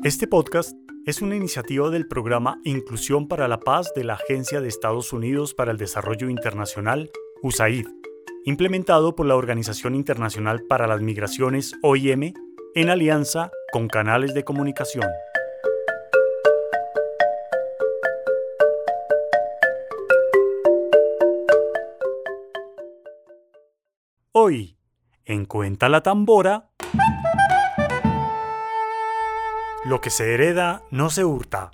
Este podcast es una iniciativa del programa Inclusión para la Paz de la Agencia de Estados Unidos para el Desarrollo Internacional, USAID, implementado por la Organización Internacional para las Migraciones, OIM, en alianza con canales de comunicación. Hoy, en Cuenta la Tambora, lo que se hereda no se hurta.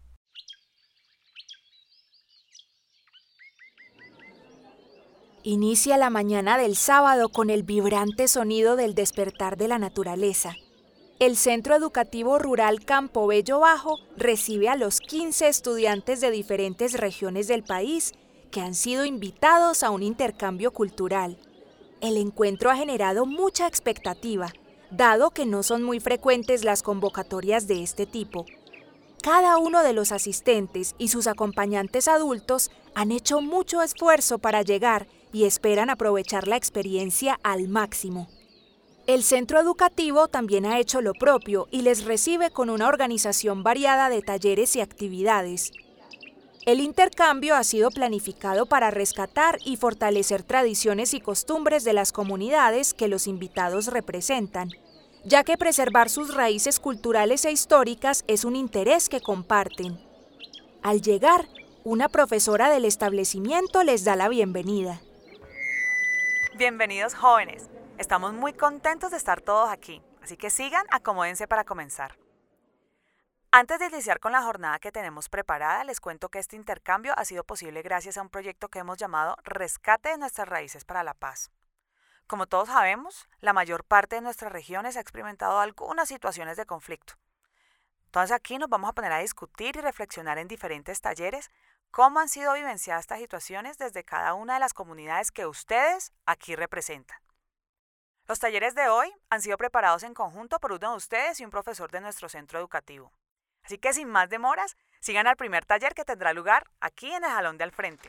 Inicia la mañana del sábado con el vibrante sonido del despertar de la naturaleza. El Centro Educativo Rural Campo Bello Bajo recibe a los 15 estudiantes de diferentes regiones del país que han sido invitados a un intercambio cultural. El encuentro ha generado mucha expectativa, dado que no son muy frecuentes las convocatorias de este tipo. Cada uno de los asistentes y sus acompañantes adultos han hecho mucho esfuerzo para llegar y esperan aprovechar la experiencia al máximo. El centro educativo también ha hecho lo propio y les recibe con una organización variada de talleres y actividades. El intercambio ha sido planificado para rescatar y fortalecer tradiciones y costumbres de las comunidades que los invitados representan, ya que preservar sus raíces culturales e históricas es un interés que comparten. Al llegar, una profesora del establecimiento les da la bienvenida. Bienvenidos, jóvenes. Estamos muy contentos de estar todos aquí, así que sigan, acomódense para comenzar. Antes de iniciar con la jornada que tenemos preparada, les cuento que este intercambio ha sido posible gracias a un proyecto que hemos llamado Rescate de nuestras raíces para la paz. Como todos sabemos, la mayor parte de nuestras regiones ha experimentado algunas situaciones de conflicto. Entonces aquí nos vamos a poner a discutir y reflexionar en diferentes talleres cómo han sido vivenciadas estas situaciones desde cada una de las comunidades que ustedes aquí representan. Los talleres de hoy han sido preparados en conjunto por uno de ustedes y un profesor de nuestro centro educativo. Así que sin más demoras, sigan al primer taller que tendrá lugar aquí en el salón de al frente.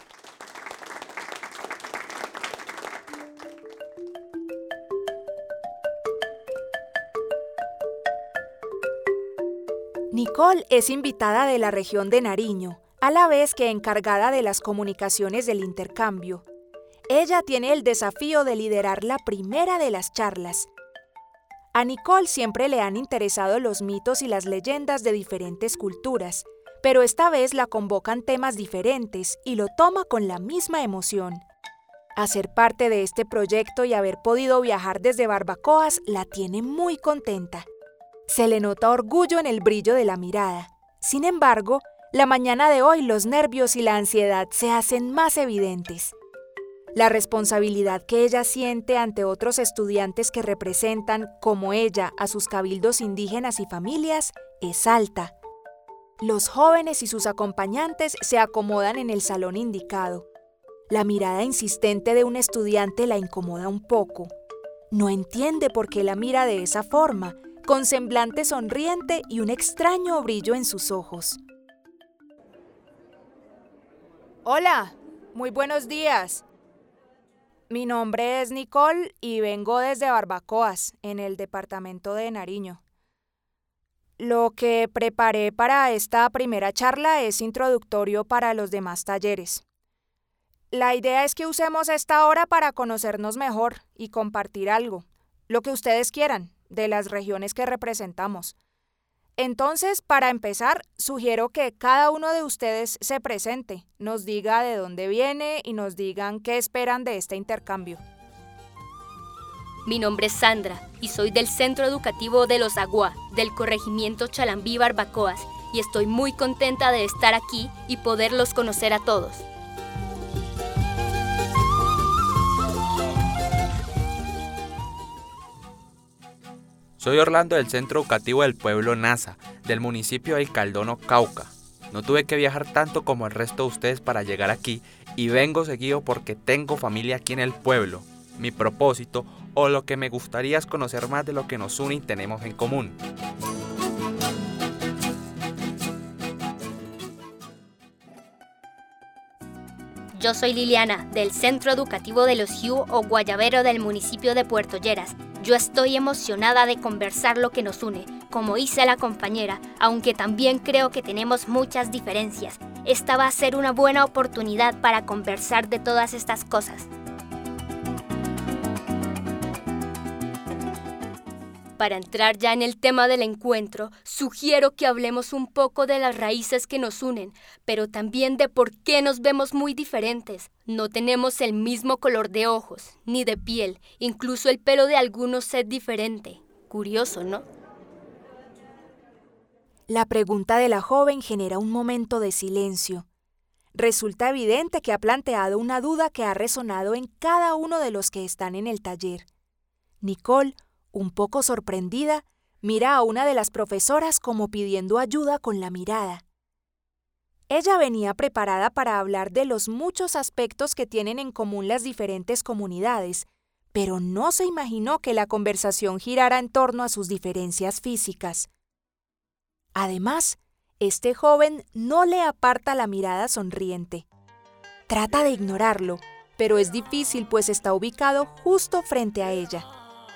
Nicole es invitada de la región de Nariño, a la vez que encargada de las comunicaciones del intercambio. Ella tiene el desafío de liderar la primera de las charlas. A Nicole siempre le han interesado los mitos y las leyendas de diferentes culturas, pero esta vez la convocan temas diferentes y lo toma con la misma emoción. Hacer parte de este proyecto y haber podido viajar desde Barbacoas la tiene muy contenta. Se le nota orgullo en el brillo de la mirada. Sin embargo, la mañana de hoy los nervios y la ansiedad se hacen más evidentes. La responsabilidad que ella siente ante otros estudiantes que representan, como ella, a sus cabildos indígenas y familias, es alta. Los jóvenes y sus acompañantes se acomodan en el salón indicado. La mirada insistente de un estudiante la incomoda un poco. No entiende por qué la mira de esa forma, con semblante sonriente y un extraño brillo en sus ojos. Hola, muy buenos días. Mi nombre es Nicole y vengo desde Barbacoas, en el departamento de Nariño. Lo que preparé para esta primera charla es introductorio para los demás talleres. La idea es que usemos esta hora para conocernos mejor y compartir algo, lo que ustedes quieran, de las regiones que representamos. Entonces, para empezar, sugiero que cada uno de ustedes se presente, nos diga de dónde viene y nos digan qué esperan de este intercambio. Mi nombre es Sandra y soy del Centro Educativo de los Aguá, del corregimiento Chalambí Barbacoas, y estoy muy contenta de estar aquí y poderlos conocer a todos. Soy Orlando del Centro Educativo del Pueblo Nasa, del municipio del Caldono, Cauca. No tuve que viajar tanto como el resto de ustedes para llegar aquí y vengo seguido porque tengo familia aquí en el pueblo. Mi propósito o lo que me gustaría es conocer más de lo que nos une y tenemos en común. Yo soy Liliana, del Centro Educativo de los Jiu o Guayabero del municipio de Puerto Lleras. Yo estoy emocionada de conversar lo que nos une, como dice la compañera, aunque también creo que tenemos muchas diferencias. Esta va a ser una buena oportunidad para conversar de todas estas cosas. Para entrar ya en el tema del encuentro, sugiero que hablemos un poco de las raíces que nos unen, pero también de por qué nos vemos muy diferentes. No tenemos el mismo color de ojos, ni de piel, incluso el pelo de algunos es diferente. Curioso, ¿no? La pregunta de la joven genera un momento de silencio. Resulta evidente que ha planteado una duda que ha resonado en cada uno de los que están en el taller. Nicole, un poco sorprendida, mira a una de las profesoras como pidiendo ayuda con la mirada. Ella venía preparada para hablar de los muchos aspectos que tienen en común las diferentes comunidades, pero no se imaginó que la conversación girara en torno a sus diferencias físicas. Además, este joven no le aparta la mirada sonriente. Trata de ignorarlo, pero es difícil pues está ubicado justo frente a ella.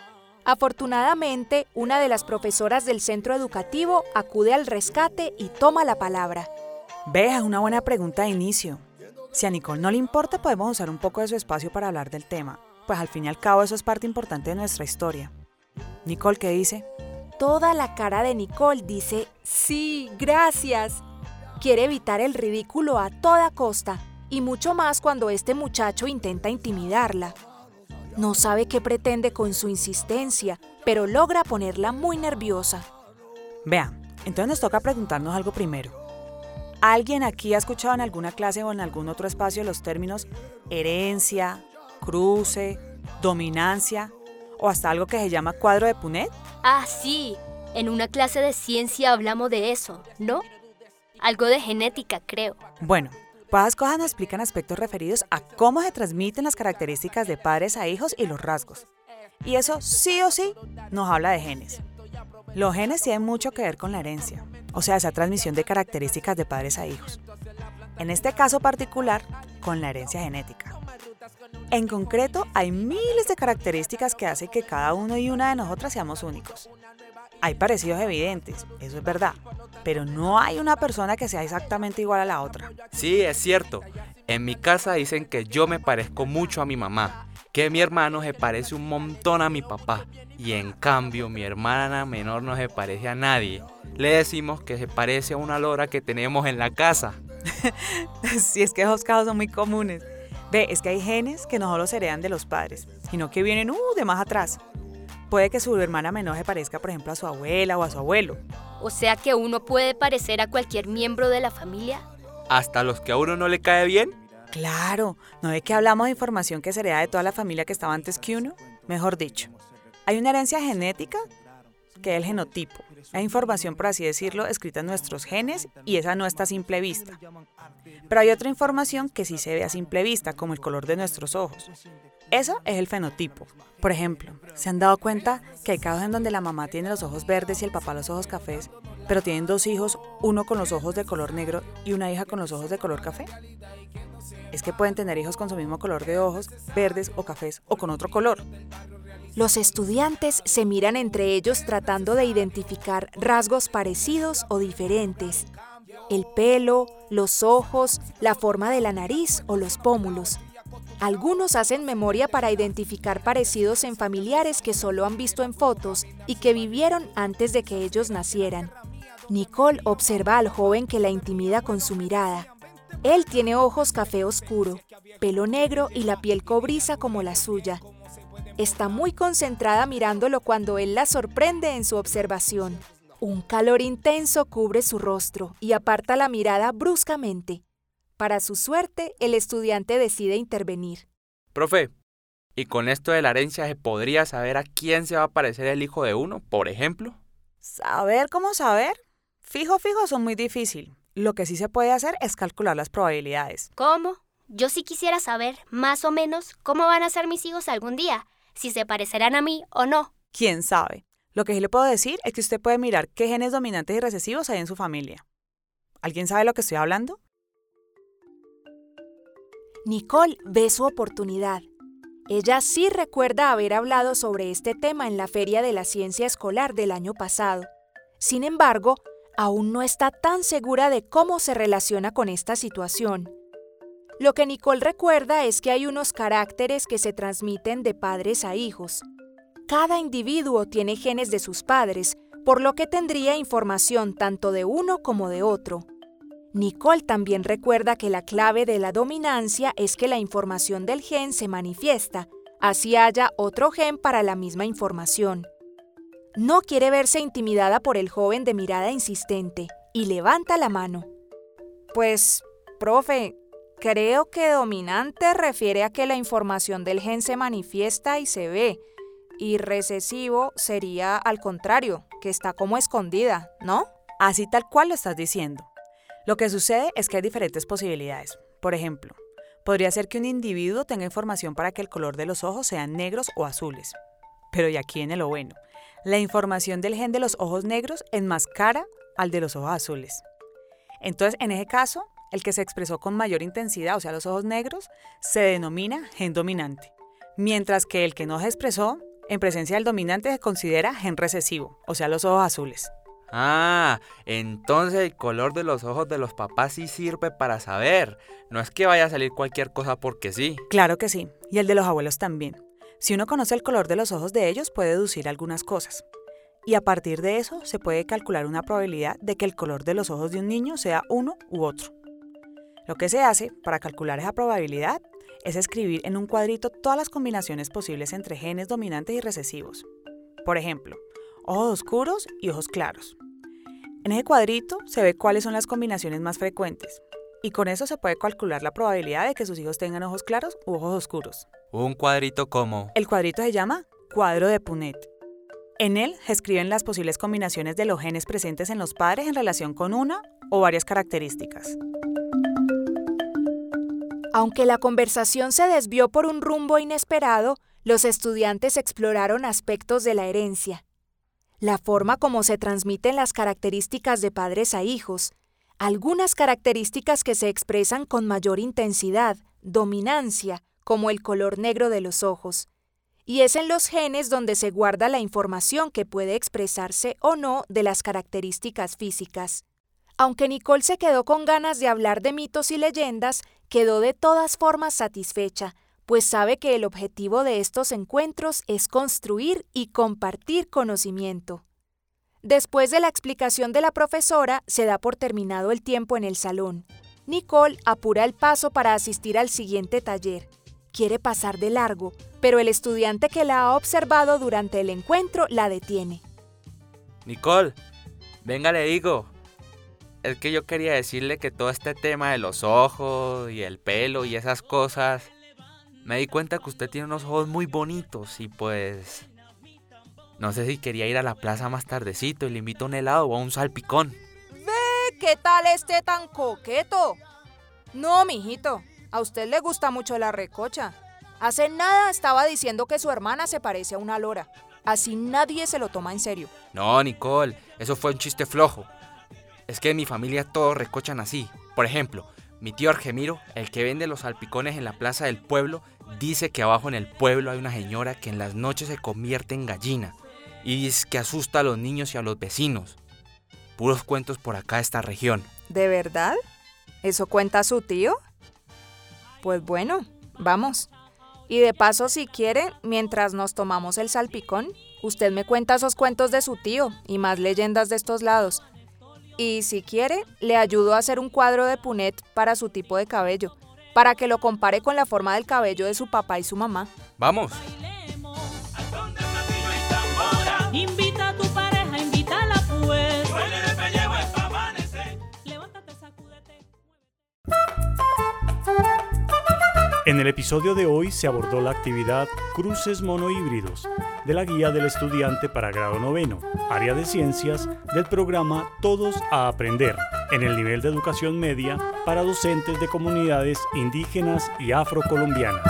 Afortunadamente, una de las profesoras del centro educativo acude al rescate y toma la palabra. Ve, es una buena pregunta de inicio. Si a Nicole no le importa, podemos usar un poco de su espacio para hablar del tema, pues al fin y al cabo eso es parte importante de nuestra historia. Nicole, ¿qué dice? Toda la cara de Nicole dice, sí, gracias. Quiere evitar el ridículo a toda costa, y mucho más cuando este muchacho intenta intimidarla. No sabe qué pretende con su insistencia, pero logra ponerla muy nerviosa. Vean, entonces nos toca preguntarnos algo primero. ¿Alguien aquí ha escuchado en alguna clase o en algún otro espacio los términos herencia, cruce, dominancia o hasta algo que se llama cuadro de Punnett? Ah, sí. En una clase de ciencia hablamos de eso, ¿no? Algo de genética, creo. Bueno, pues las cosas nos explican aspectos referidos a cómo se transmiten las características de padres a hijos y los rasgos. Y eso sí o sí nos habla de genes. Los genes tienen mucho que ver con la herencia, o sea, esa transmisión de características de padres a hijos. En este caso particular, con la herencia genética. En concreto, hay miles de características que hacen que cada uno y una de nosotras seamos únicos. Hay parecidos evidentes, eso es verdad, pero no hay una persona que sea exactamente igual a la otra. Sí, es cierto. En mi casa dicen que yo me parezco mucho a mi mamá, que mi hermano se parece un montón a mi papá, y en cambio mi hermana menor no se parece a nadie. Le decimos que se parece a una lora que tenemos en la casa. Sí, es que esos casos son muy comunes. Ve, es que hay genes que no solo se heredan de los padres, sino que vienen de más atrás. Puede que su hermana menor se parezca, por ejemplo, a su abuela o a su abuelo. O sea que uno puede parecer a cualquier miembro de la familia. ¿Hasta los que a uno no le cae bien? Claro, ¿no ve que hablamos de información que se hereda de toda la familia que estaba antes que uno? Mejor dicho, hay una herencia genética que es el genotipo. Hay información, por así decirlo, escrita en nuestros genes y esa no está a simple vista. Pero hay otra información que sí se ve a simple vista, como el color de nuestros ojos. Eso es el fenotipo. Por ejemplo, ¿se han dado cuenta que hay casos en donde la mamá tiene los ojos verdes y el papá los ojos cafés, pero tienen dos hijos, uno con los ojos de color negro y una hija con los ojos de color café? Es que pueden tener hijos con su mismo color de ojos, verdes o cafés o con otro color. Los estudiantes se miran entre ellos tratando de identificar rasgos parecidos o diferentes. El pelo, los ojos, la forma de la nariz o los pómulos. Algunos hacen memoria para identificar parecidos en familiares que solo han visto en fotos y que vivieron antes de que ellos nacieran. Nicole observa al joven que la intimida con su mirada. Él tiene ojos café oscuro, pelo negro y la piel cobriza como la suya. Está muy concentrada mirándolo cuando él la sorprende en su observación. Un calor intenso cubre su rostro y aparta la mirada bruscamente. Para su suerte, el estudiante decide intervenir. Profe, ¿y con esto de la herencia se podría saber a quién se va a parecer el hijo de uno, por ejemplo? ¿Saber cómo saber? Fijo, son muy difícil. Lo que sí se puede hacer es calcular las probabilidades. ¿Cómo? Yo sí quisiera saber, más o menos, cómo van a ser mis hijos algún día, si se parecerán a mí o no. ¿Quién sabe? Lo que sí le puedo decir es que usted puede mirar qué genes dominantes y recesivos hay en su familia. ¿Alguien sabe de lo que estoy hablando? Nicole ve su oportunidad. Ella sí recuerda haber hablado sobre este tema en la Feria de la Ciencia Escolar del año pasado. Sin embargo, aún no está tan segura de cómo se relaciona con esta situación. Lo que Nicole recuerda es que hay unos caracteres que se transmiten de padres a hijos. Cada individuo tiene genes de sus padres, por lo que tendría información tanto de uno como de otro. Nicole también recuerda que la clave de la dominancia es que la información del gen se manifiesta, así haya otro gen para la misma información. No quiere verse intimidada por el joven de mirada insistente y levanta la mano. Pues, profe, creo que dominante refiere a que la información del gen se manifiesta y se ve, y recesivo sería al contrario, que está como escondida, ¿no? Así tal cual lo estás diciendo. Lo que sucede es que hay diferentes posibilidades. Por ejemplo, podría ser que un individuo tenga información para que el color de los ojos sean negros o azules. Pero y aquí viene lo bueno. La información del gen de los ojos negros enmascara al de los ojos azules. Entonces, en ese caso, el que se expresó con mayor intensidad, o sea, los ojos negros, se denomina gen dominante. Mientras que el que no se expresó, en presencia del dominante, se considera gen recesivo, o sea, los ojos azules. Ah, entonces el color de los ojos de los papás sí sirve para saber. No es que vaya a salir cualquier cosa porque sí. Claro que sí, y el de los abuelos también. Si uno conoce el color de los ojos de ellos, puede deducir algunas cosas. Y a partir de eso, se puede calcular una probabilidad de que el color de los ojos de un niño sea uno u otro. Lo que se hace para calcular esa probabilidad es escribir en un cuadrito todas las combinaciones posibles entre genes dominantes y recesivos. Por ejemplo, ojos oscuros y ojos claros. En ese cuadrito se ve cuáles son las combinaciones más frecuentes y con eso se puede calcular la probabilidad de que sus hijos tengan ojos claros u ojos oscuros. Un cuadrito como... El cuadrito se llama cuadro de Punnett. En él se escriben las posibles combinaciones de los genes presentes en los padres en relación con una o varias características. Aunque la conversación se desvió por un rumbo inesperado, los estudiantes exploraron aspectos de la herencia. La forma como se transmiten las características de padres a hijos, algunas características que se expresan con mayor intensidad, dominancia, como el color negro de los ojos. Y es en los genes donde se guarda la información que puede expresarse o no de las características físicas. Aunque Nicole se quedó con ganas de hablar de mitos y leyendas, quedó de todas formas satisfecha, pues sabe que el objetivo de estos encuentros es construir y compartir conocimiento. Después de la explicación de la profesora, se da por terminado el tiempo en el salón. Nicole apura el paso para asistir al siguiente taller. Quiere pasar de largo, pero el estudiante que la ha observado durante el encuentro la detiene. Nicole, venga, le digo. Es que yo quería decirle que todo este tema de los ojos y el pelo y esas cosas... Me di cuenta que usted tiene unos ojos muy bonitos y pues... No sé si quería ir a la plaza más tardecito y le invito a un helado o a un salpicón. ¡Ve! ¿Qué tal este tan coqueto? No, mijito, a usted le gusta mucho la recocha. Hace nada estaba diciendo que su hermana se parece a una lora. Así nadie se lo toma en serio. No, Nicole, eso fue un chiste flojo. Es que en mi familia todos recochan así. Por ejemplo, mi tío Argemiro, el que vende los salpicones en la plaza del pueblo, dice que abajo en el pueblo hay una señora que en las noches se convierte en gallina y dice que asusta a los niños y a los vecinos. Puros cuentos por acá de esta región. ¿De verdad? ¿Eso cuenta su tío? Pues bueno, vamos. Y de paso, si quiere, mientras nos tomamos el salpicón, usted me cuenta esos cuentos de su tío y más leyendas de estos lados. Y si quiere, le ayudo a hacer un cuadro de Punnett para su tipo de cabello, para que lo compare con la forma del cabello de su papá y su mamá. ¡Vamos! Invita a tu pareja, invítala pues. Levántate, sacúdete. En el episodio de hoy se abordó la actividad Cruces Monohíbridos de la Guía del Estudiante para Grado 9, área de Ciencias del programa Todos a Aprender, en el nivel de educación media para docentes de comunidades indígenas y afrocolombianas.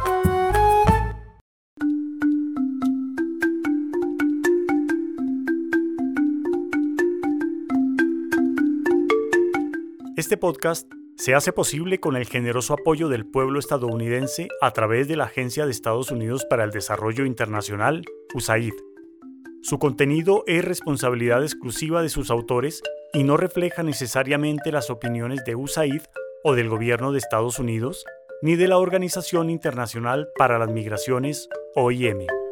Este podcast se hace posible con el generoso apoyo del pueblo estadounidense a través de la Agencia de Estados Unidos para el Desarrollo Internacional, USAID. Su contenido es responsabilidad exclusiva de sus autores y no refleja necesariamente las opiniones de USAID o del Gobierno de Estados Unidos, ni de la Organización Internacional para las Migraciones, OIM.